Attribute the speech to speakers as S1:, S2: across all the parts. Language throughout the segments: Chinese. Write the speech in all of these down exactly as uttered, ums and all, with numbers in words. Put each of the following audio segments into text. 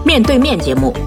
S1: 面对面节目。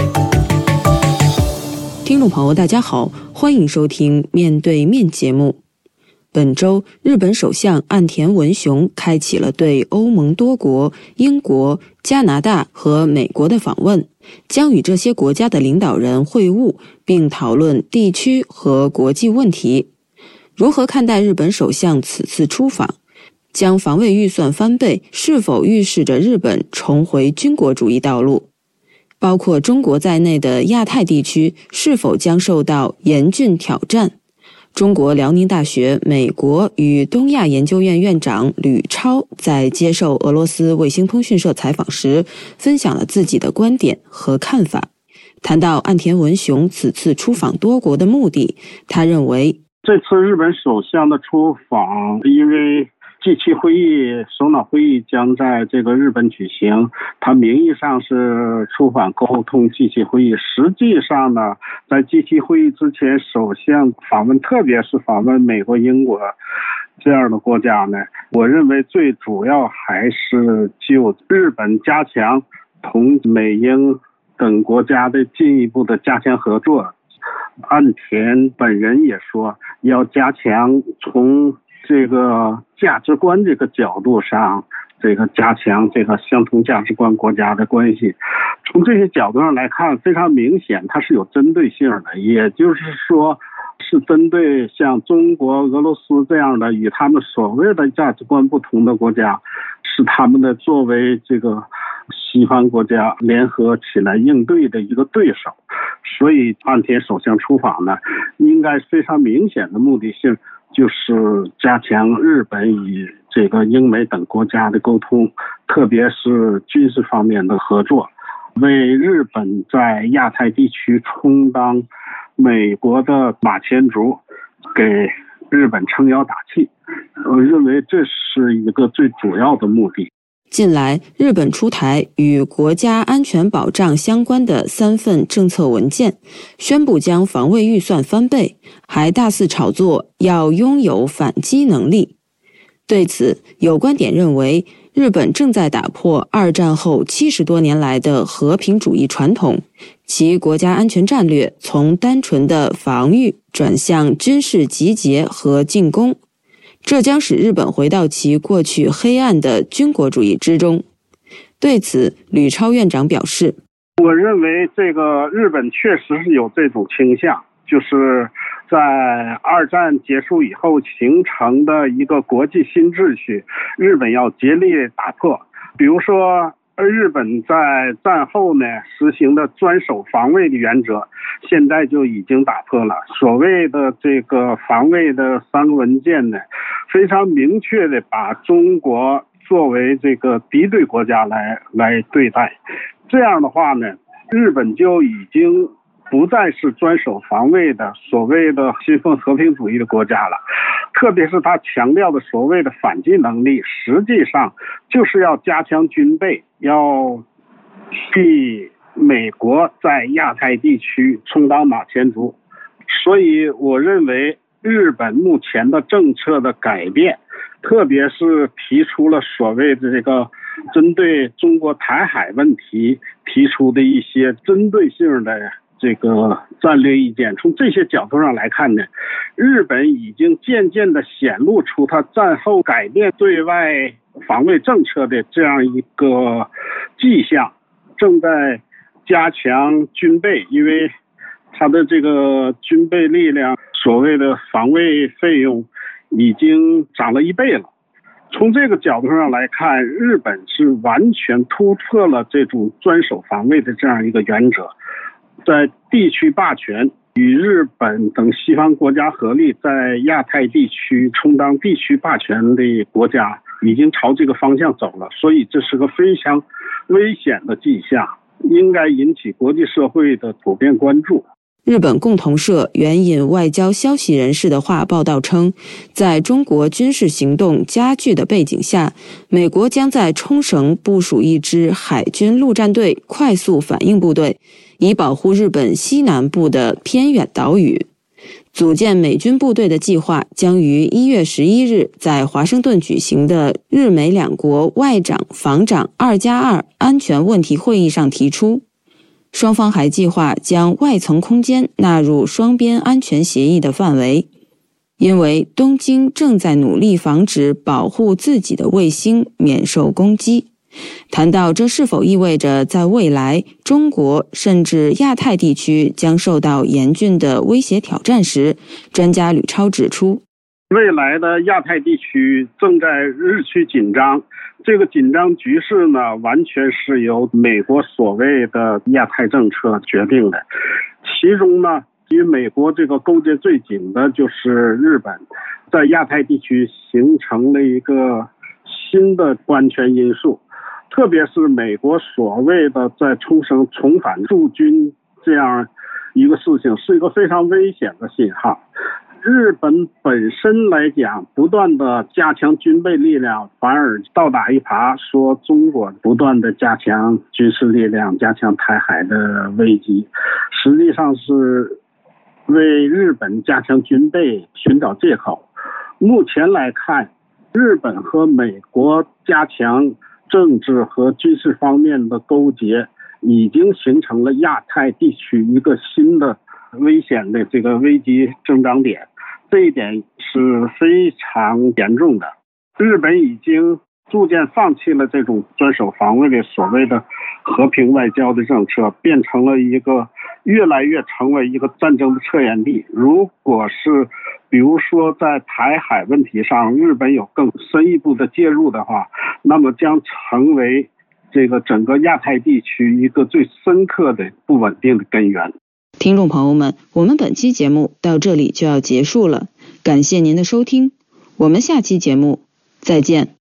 S2: 听众朋友大家好，欢迎收听面对面节目。本周，日本首相岸田文雄开启了对欧盟多国、英国、加拿大和美国的访问，将与这些国家的领导人会晤，并讨论地区和国际问题。如何看待日本首相此次出访？将防卫预算翻倍，是否预示着日本重回军国主义道路？包括中国在内的亚太地区是否将受到严峻挑战？中国辽宁大学美国与东亚研究院院长吕超在接受俄罗斯卫星通讯社采访时，分享了自己的观点和看法。谈到岸田文雄此次出访多国的目的，他认为
S3: 这次日本首相的出访，因为G 七 会议首脑会议将在这个日本举行，他名义上是出访沟通 G 七 会议，实际上呢，在 G 七 会议之前，首相访问，特别是访问美国、英国这样的国家呢，我认为最主要还是就日本加强同美英等国家的进一步的加强合作。岸田本人也说，要加强从这个价值观这个角度上，这个加强这个相同价值观国家的关系。从这些角度上来看，非常明显它是有针对性的，也就是说是针对像中国、俄罗斯这样的与他们所谓的价值观不同的国家，是他们的作为这个西方国家联合起来应对的一个对手。所以岸田首相出访呢，应该非常明显的目的性就是加强日本与这个英美等国家的沟通，特别是军事方面的合作，为日本在亚太地区充当美国的马前卒，给日本撑腰打气。我认为这是一个最主要的目的。
S2: 近来，日本出台与国家安全保障相关的三份政策文件，宣布将防卫预算翻倍，还大肆炒作要拥有反击能力。对此，有观点认为，日本正在打破二战后七十多年来的和平主义传统，其国家安全战略从单纯的防御转向军事集结和进攻。这将使日本回到其过去黑暗的军国主义之中。对此，吕超院长表示，
S3: 我认为这个日本确实是有这种倾向，就是在二战结束以后形成的一个国际新秩序，日本要竭力打破。比如说日本在战后呢实行的专守防卫的原则，现在就已经打破了。所谓的这个防卫的三个文件呢，非常明确的把中国作为这个敌对国家来来对待。这样的话呢，日本就已经不再是专守防卫的所谓的信奉和平主义的国家了。特别是他强调的所谓的反击能力，实际上就是要加强军备，要替美国在亚太地区充当马前卒。所以我认为日本目前的政策的改变，特别是提出了所谓的这个针对中国台海问题提出的一些针对性的这个战略意见，从这些角度上来看呢，日本已经渐渐地显露出它战后改变对外防卫政策的这样一个迹象，正在加强军备，因为它的这个军备力量，所谓的防卫费用已经涨了一倍了。从这个角度上来看，日本是完全突破了这种专守防卫的这样一个原则，在地区霸权与日本等西方国家合力，在亚太地区充当地区霸权的国家已经朝这个方向走了，所以这是个非常危险的迹象，应该引起国际社会的普遍关注。
S2: 日本共同社援引外交消息人士的话报道称，在中国军事行动加剧的背景下，美国将在冲绳部署一支海军陆战队快速反应部队，以保护日本西南部的偏远岛屿。 组建美军部队的计划将于一月十一日在华盛顿举行的日美两国外长、防长二加二安全问题会议上提出。双方还计划将外层空间纳入双边安全协议的范围，因为东京正在努力防止保护自己的卫星免受攻击。谈到这是否意味着在未来中国甚至亚太地区将受到严峻的威胁挑战时，专家吕超指出，
S3: 未来的亚太地区正在日趋紧张，这个紧张局势呢，完全是由美国所谓的亚太政策决定的。其中呢，与美国这个勾结最紧的就是日本，在亚太地区形成了一个新的不安全因素。特别是美国所谓的在冲绳重返驻军这样一个事情，是一个非常危险的信号。日本本身来讲，不断的加强军备力量，反而倒打一耙，说中国不断的加强军事力量，加强台海的危机，实际上是为日本加强军备寻找借口。目前来看，日本和美国加强政治和军事方面的勾结，已经形成了亚太地区一个新的危险的这个危机增长点，这一点是非常严重的。日本已经逐渐放弃了这种专守防卫的所谓的和平外交的政策，变成了一个越来越成为一个战争的测验地。如果是比如说在台海问题上日本有更深一步的介入的话，那么将成为这个整个亚太地区一个最深刻的不稳定的根源。
S2: 听众朋友们，我们本期节目到这里就要结束了，感谢您的收听，我们下期节目再见。